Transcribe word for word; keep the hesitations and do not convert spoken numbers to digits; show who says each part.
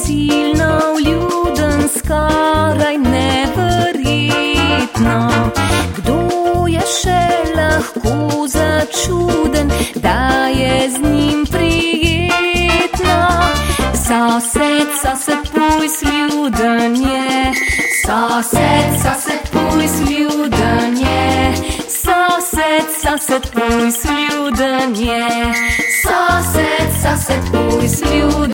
Speaker 1: silno vljuden, skoraj neverjetno. Kdo je še lahko začuden, da je z njim prijetno? Sosed, sosed, puj vljuden je, sosed, sosed, puj vljuden je, sosed, sosed, puj vljuden je, sosed, sosed, puj vljuden.